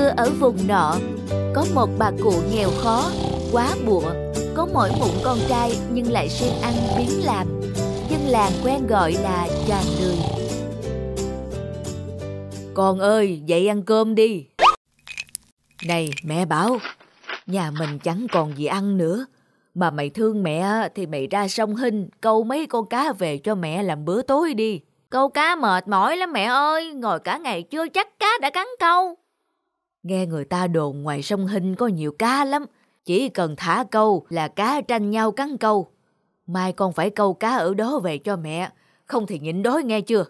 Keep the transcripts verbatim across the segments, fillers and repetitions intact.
Xưa ở vùng nọ, có một bà cụ nghèo khó, quá bụa, có mỗi mụn con trai nhưng lại siêng ăn biếng làm. Dân làng quen gọi là chàng lười. Con ơi, dậy ăn cơm đi. Này mẹ bảo, nhà mình chẳng còn gì ăn nữa. Mà mày thương mẹ thì mày ra sông Hinh câu mấy con cá về cho mẹ làm bữa tối đi. Câu cá mệt mỏi lắm mẹ ơi, ngồi cả ngày chưa chắc cá đã cắn câu. Nghe người ta đồn ngoài sông Hinh có nhiều cá lắm, chỉ cần thả câu là cá tranh nhau cắn câu. Mai con phải câu cá ở đó về cho mẹ, không thì nhịn đói nghe chưa?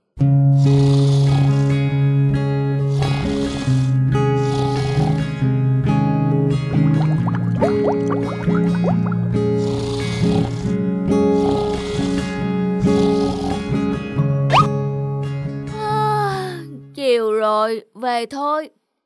À, chiều rồi, về thôi.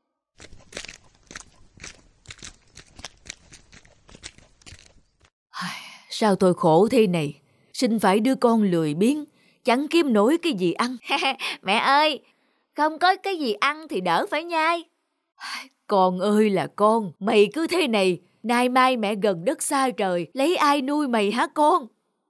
Sao tôi khổ thế này, sinh phải đứa con lười biếng, chẳng kiếm nổi cái gì ăn. Mẹ ơi, không có cái gì ăn thì đỡ phải nhai. Con ơi là con, mày cứ thế này, nay mai mẹ gần đất xa trời, lấy ai nuôi mày hả con?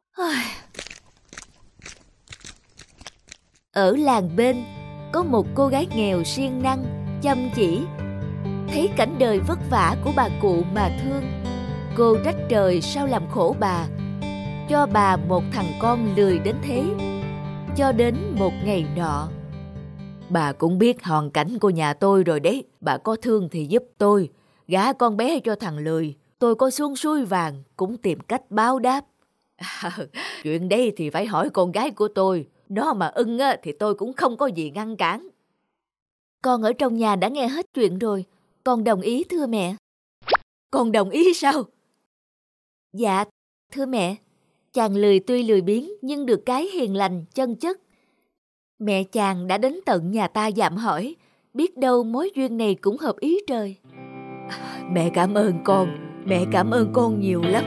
Ở làng bên, có một cô gái nghèo siêng năng, chăm chỉ. Thấy cảnh đời vất vả của bà cụ mà thương. Cô trách trời sao làm khổ bà, cho bà một thằng con lười đến thế. Cho đến một ngày nọ, bà cũng biết hoàn cảnh của nhà tôi rồi đấy. Bà có thương thì giúp tôi, gả con bé cho thằng lười. Tôi có xuông xuôi vàng cũng tìm cách báo đáp. À, chuyện đây thì phải hỏi con gái của tôi. Nó mà ưng á, thì tôi cũng không có gì ngăn cản. Con ở trong nhà đã nghe hết chuyện rồi. Con đồng ý thưa mẹ. Con đồng ý sao? Dạ, thưa mẹ. Chàng lười tuy lười biếng nhưng được cái hiền lành, chân chất. Mẹ chàng đã đến tận nhà ta dạm hỏi, biết đâu mối duyên này cũng hợp ý trời. À, mẹ cảm ơn con, mẹ cảm ơn con nhiều lắm.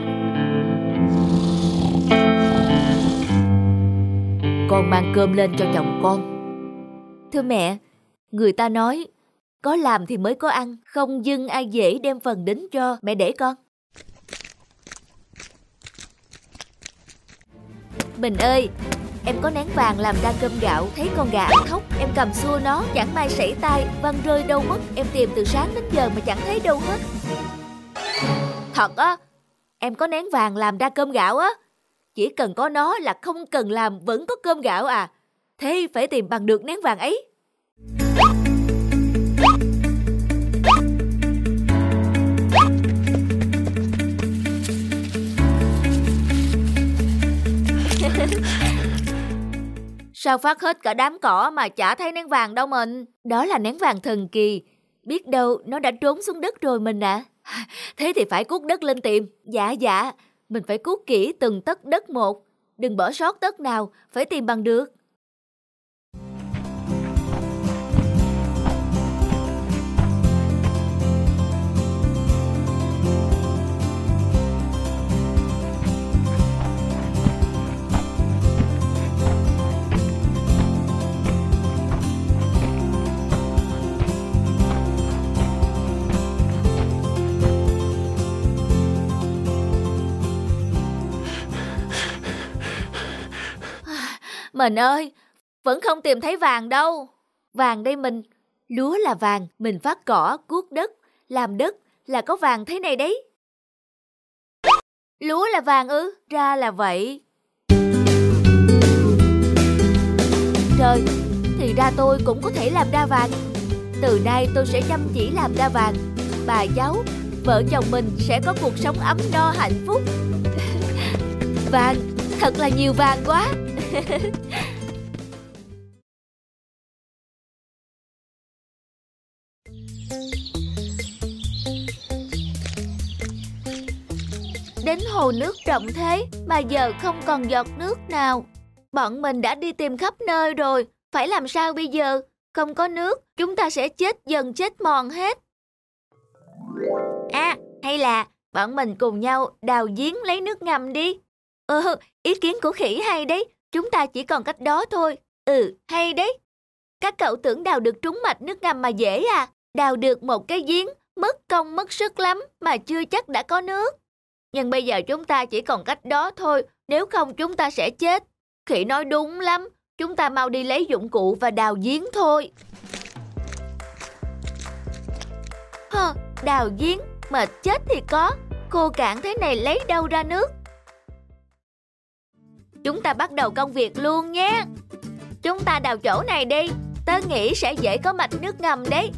Con mang cơm lên cho chồng con. Thưa mẹ, người ta nói, có làm thì mới có ăn, không dưng ai dễ đem phần đến cho. Mẹ để con. Bình ơi, em có nén vàng làm ra cơm gạo, thấy con gà ăn thóc, em cầm xua nó, chẳng may sảy tay, văng rơi đâu mất. Em tìm từ sáng đến giờ mà chẳng thấy đâu hết. Thật á, em có nén vàng làm ra cơm gạo á. Chỉ cần có nó là không cần làm vẫn có cơm gạo à. Thế phải tìm bằng được nén vàng ấy. Sao phát hết cả đám cỏ mà chả thấy nén vàng đâu mình? Đó là nén vàng thần kỳ. Biết đâu nó đã trốn xuống đất rồi mình ạ. À. Thế thì phải cuốc đất lên tìm. Dạ dạ, mình phải cuốc kỹ từng tấc đất một. Đừng bỏ sót tấc nào, phải tìm bằng được. Mình ơi, vẫn không tìm thấy vàng đâu. Vàng đây mình, lúa là vàng, mình phát cỏ, cuốc đất, làm đất là có vàng thế này đấy. Lúa là vàng ư? Ra là vậy. Trời, thì ra tôi cũng có thể làm ra vàng. Từ nay tôi sẽ chăm chỉ làm ra vàng. Bà cháu, vợ chồng mình sẽ có cuộc sống ấm no hạnh phúc. Vàng, thật là nhiều vàng quá. Đến hồ nước rộng thế mà giờ không còn giọt nước nào. Bọn mình đã đi tìm khắp nơi rồi, phải làm sao bây giờ? Không có nước, chúng ta sẽ chết dần chết mòn hết. À, hay là bọn mình cùng nhau đào giếng lấy nước ngầm đi. Ừ, ý kiến của Khỉ hay đấy. Chúng ta chỉ còn cách đó thôi. Ừ, hay đấy. Các cậu tưởng đào được trúng mạch nước ngầm mà dễ à? đào được một cái giếng mất công mất sức lắm mà chưa chắc đã có nước. Nhưng bây giờ chúng ta chỉ còn cách đó thôi, nếu không chúng ta sẽ chết. Khỉ nói đúng lắm, chúng ta mau đi lấy dụng cụ và đào giếng thôi. Hơ, đào giếng, mệt chết thì có, khô cạn thế này lấy đâu ra nước. Chúng ta bắt đầu công việc luôn nhé. Chúng ta đào chỗ này đi, tớ nghĩ sẽ dễ có mạch nước ngầm đấy.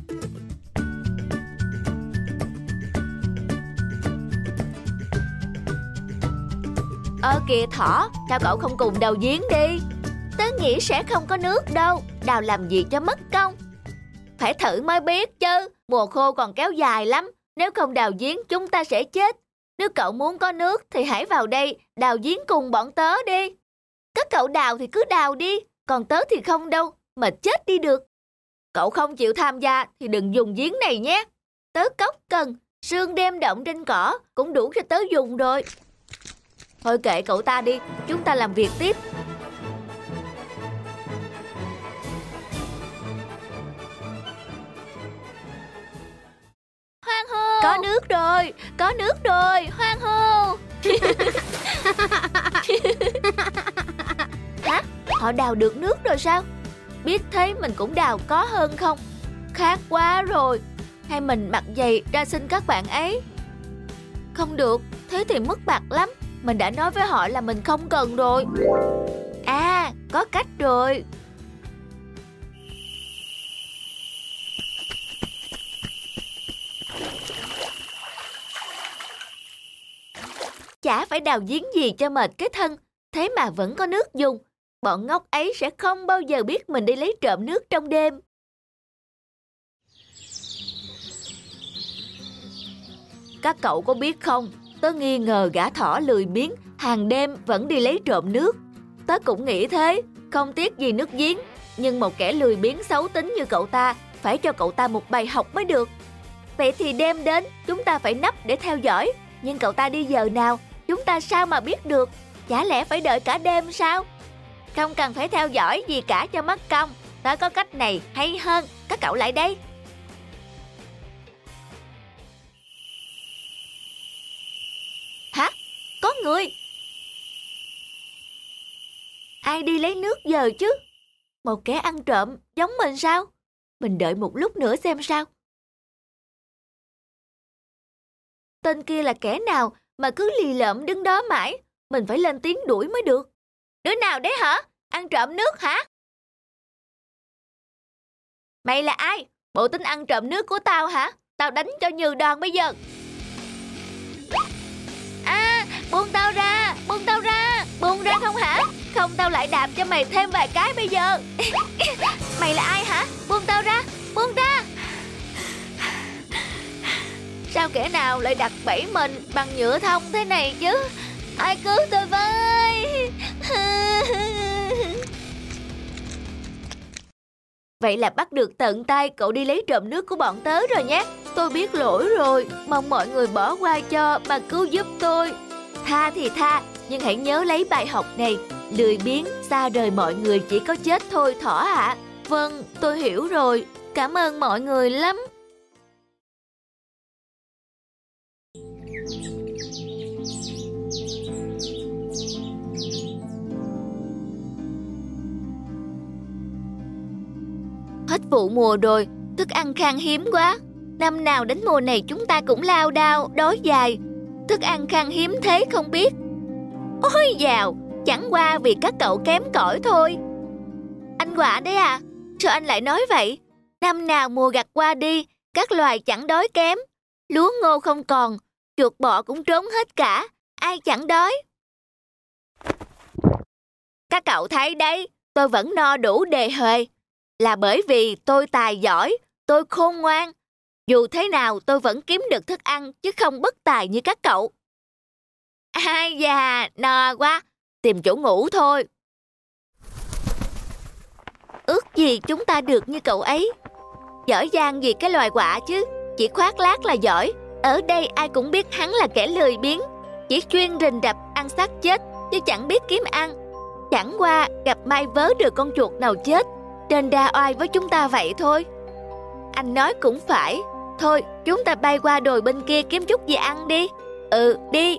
Ơ kìa Thỏ, sao cậu không cùng đào giếng đi? Tớ nghĩ sẽ không có nước đâu, đào làm gì cho mất công. Phải thử mới biết chứ, mùa khô còn kéo dài lắm, nếu không đào giếng chúng ta sẽ chết. Nếu cậu muốn có nước thì hãy vào đây, đào giếng cùng bọn tớ đi. Các cậu đào thì cứ đào đi, còn tớ thì không đâu, mệt chết đi được. Cậu không chịu tham gia thì đừng dùng giếng này nhé. Tớ cốc cần, sương đêm động trên cỏ cũng đủ cho tớ dùng rồi. Thôi kệ cậu ta đi, chúng ta làm việc tiếp. Hoan hô! Có nước rồi, có nước rồi, hoan hô! Hả? Họ đào được nước rồi sao? Biết thế mình cũng đào có hơn không? Khát quá rồi. Hay mình mặc giày ra xin các bạn ấy? Không được, thế thì mất mặt lắm. Mình đã nói với họ là mình không cần rồi. À, có cách rồi. Chả phải đào giếng gì cho mệt cái thân, thế mà vẫn có nước dùng. Bọn ngốc ấy sẽ không bao giờ biết mình đi lấy trộm nước trong đêm. Các cậu có biết không, tớ nghi ngờ gã thỏ lười biếng hàng đêm vẫn đi lấy trộm nước. Tớ cũng nghĩ thế, không tiếc gì nước giếng. Nhưng một kẻ lười biếng xấu tính như cậu ta, phải cho cậu ta một bài học mới được. Vậy thì đêm đến, chúng ta phải nấp để theo dõi. Nhưng cậu ta đi giờ nào, chúng ta sao mà biết được? Chả lẽ phải đợi cả đêm sao? Không cần phải theo dõi gì cả cho mất công. Tớ có cách này hay hơn, các cậu lại đây. Hả? Có người! Ai đi lấy nước giờ chứ? Một kẻ ăn trộm giống mình sao? Mình đợi một lúc nữa xem sao. Tên kia là kẻ nào mà cứ lì lợm đứng đó mãi? Mình phải lên tiếng đuổi mới được. Đứa nào đấy hả? Ăn trộm nước hả? Mày là ai? Bộ tính ăn trộm nước của tao hả? Tao đánh cho như đòn bây giờ. À, buông tao ra, buông tao ra, buông ra không hả? Không tao lại đạp cho mày thêm vài cái bây giờ. Mày là ai hả? Buông tao ra, buông ra. Sao kẻ nào lại đặt bẫy mình bằng nhựa thông thế này chứ? Ai cứu tôi với. Vậy là bắt được tận tay cậu đi lấy trộm nước của bọn tớ rồi nhé. Tôi biết lỗi rồi, mong mọi người bỏ qua cho mà cứu giúp tôi. Tha thì tha, nhưng hãy nhớ lấy bài học này. Lười biếng, xa rời mọi người chỉ có chết thôi Thỏ ạ. Vâng, tôi hiểu rồi. Cảm ơn mọi người lắm. Hết vụ mùa rồi, thức ăn khan hiếm quá. Năm nào đến mùa này chúng ta cũng lao đao, đói dài. Thức ăn khan hiếm thế không biết. Ôi dào, chẳng qua vì các cậu kém cỏi thôi. Anh Quả đấy à? Sao anh lại nói vậy? Năm nào mùa gặt qua đi, các loài chẳng đói kém. Lúa ngô không còn, chuột bọ cũng trốn hết cả. Ai chẳng đói? Các cậu thấy đấy, tôi vẫn no đủ đề huề. Là bởi vì tôi tài giỏi, tôi khôn ngoan. Dù thế nào tôi vẫn kiếm được thức ăn chứ không bất tài như các cậu. Ai da, no quá, tìm chỗ ngủ thôi. Ước gì chúng ta được như cậu ấy. Giỏi giang gì cái loài quạ chứ, chỉ khoác lác là giỏi. Ở đây ai cũng biết hắn là kẻ lười biếng, chỉ chuyên rình rập ăn xác chết chứ chẳng biết kiếm ăn. Chẳng qua gặp may vớ được con chuột nào chết, nên đa oai với chúng ta vậy thôi. Anh nói cũng phải. Thôi, chúng ta bay qua đồi bên kia kiếm chút gì ăn đi. Ừ, đi.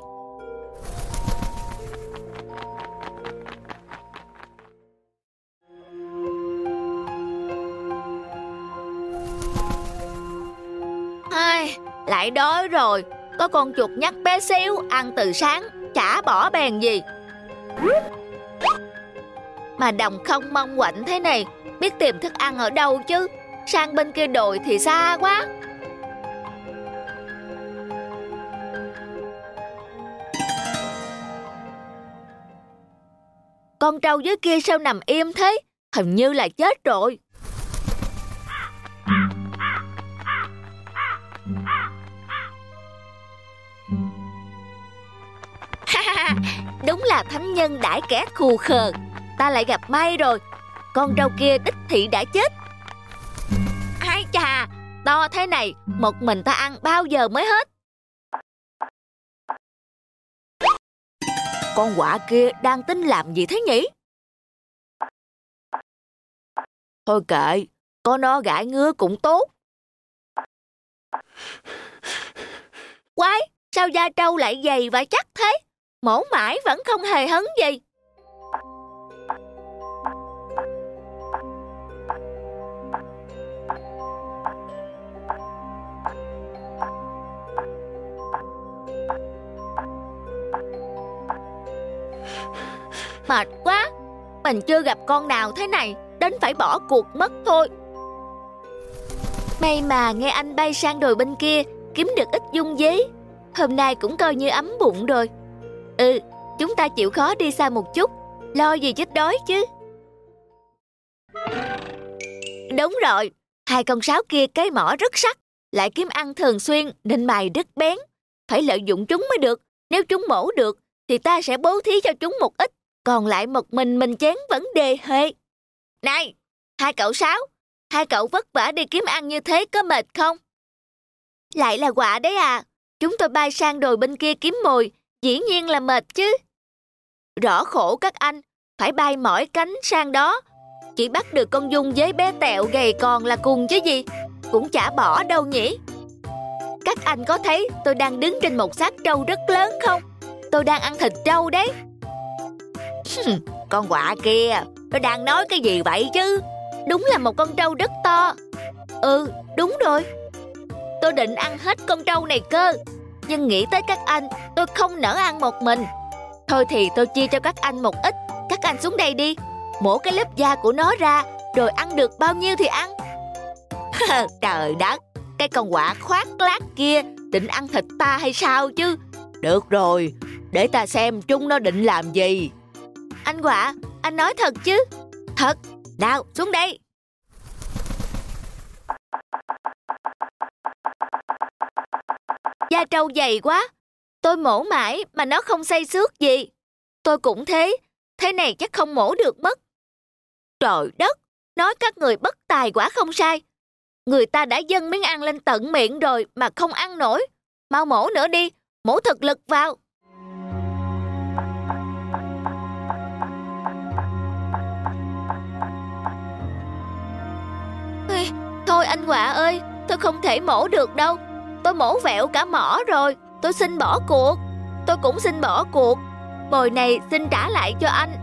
Ai, lại đói rồi. Có con chuột nhắt bé xíu ăn từ sáng, chả bỏ bèn gì. Mà đồng không mong quạnh thế này, biết tìm thức ăn ở đâu chứ. Sang bên kia đồi thì xa quá. Con trâu dưới kia sao nằm im thế? Hình như là chết rồi. Đúng là thánh nhân đãi kẻ khù khờ. Ta lại gặp may rồi. Con trâu kia đích thị đã chết. Ai chà, to thế này, một mình ta ăn bao giờ mới hết? Con quạ kia đang tính làm gì thế nhỉ? Thôi kệ, có nó gãi ngứa cũng tốt. Quái, sao da trâu lại dày và chắc thế? Mổ mãi vẫn không hề hấn gì. Mệt quá, mình chưa gặp con nào thế này, đến phải bỏ cuộc mất thôi. May mà nghe anh bay sang đồi bên kia, kiếm được ít dung giấy. Hôm nay cũng coi như ấm bụng rồi. Ừ, chúng ta chịu khó đi xa một chút, lo gì chết đói chứ. Đúng rồi, hai con sáo kia cái mỏ rất sắc, lại kiếm ăn thường xuyên nên mày rất bén. Phải lợi dụng chúng mới được. Nếu chúng mổ được thì ta sẽ bố thí cho chúng một ít, còn lại một mình mình chén vấn đề hệ. Này, hai cậu sáo, hai cậu vất vả đi kiếm ăn như thế có mệt không? Lại là quạ đấy à? Chúng tôi bay sang đồi bên kia kiếm mồi, dĩ nhiên là mệt chứ. Rõ khổ các anh, phải bay mỏi cánh sang đó. Chỉ bắt được con dung dế bé tẹo gầy còn là cùng chứ gì. Cũng chả bỏ đâu nhỉ. Các anh có thấy tôi đang đứng trên một xác trâu rất lớn không? Tôi đang ăn thịt trâu đấy. Con quạ kia, nó đang nói cái gì vậy chứ? Đúng là một con trâu rất to. Ừ, đúng rồi. Tôi định ăn hết con trâu này cơ, nhưng nghĩ tới các anh, tôi không nỡ ăn một mình. Thôi thì tôi chia cho các anh một ít. Các anh xuống đây đi, mổ cái lớp da của nó ra, rồi ăn được bao nhiêu thì ăn. Trời đất, cái con quạ khoác lác kia định ăn thịt ta hay sao chứ? Được rồi, để ta xem chúng nó định làm gì. Anh quạ, anh nói thật chứ? Thật, nào xuống đây. Da trâu dày quá, tôi mổ mãi mà nó không xây xước gì. Tôi cũng thế, thế này chắc không mổ được mất. Trời đất, nói các người bất tài quả không sai. Người ta đã dâng miếng ăn lên tận miệng rồi mà không ăn nổi. Mau mổ nữa đi, mổ thực lực vào. Thôi anh quạ ơi, tôi không thể mổ được đâu. Tôi mổ vẹo cả mỏ rồi, tôi xin bỏ cuộc. Tôi cũng xin bỏ cuộc. Mồi này xin trả lại cho anh.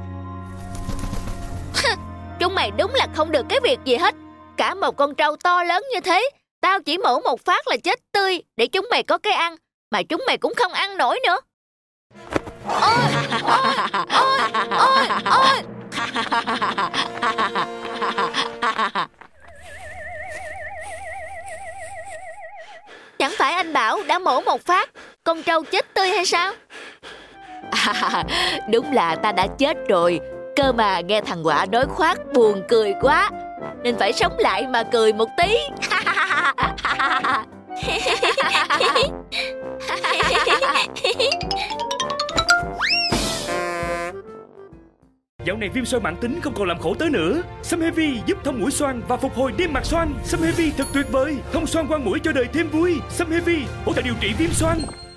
Chúng mày đúng là không được cái việc gì hết. Cả một con trâu to lớn như thế, tao chỉ mổ một phát là chết tươi để chúng mày có cái ăn, mà chúng mày cũng không ăn nổi nữa. Ôi, ôi, ôi, ôi, ôi. Chẳng phải anh bảo đã mổ một phát, con trâu chết tươi hay sao? À, đúng là ta đã chết rồi. Cơ mà nghe thằng quạ nói khoác buồn cười quá, nên phải sống lại mà cười một tí. Dạo này viêm xoang mãn tính không còn làm khổ tớ nữa. Sâm Heavy giúp thông mũi xoang và phục hồi niêm mạc xoang. Sâm Heavy thật tuyệt vời, thông xoang quang mũi cho đời thêm vui. Sâm Heavy hỗ trợ điều trị viêm xoang.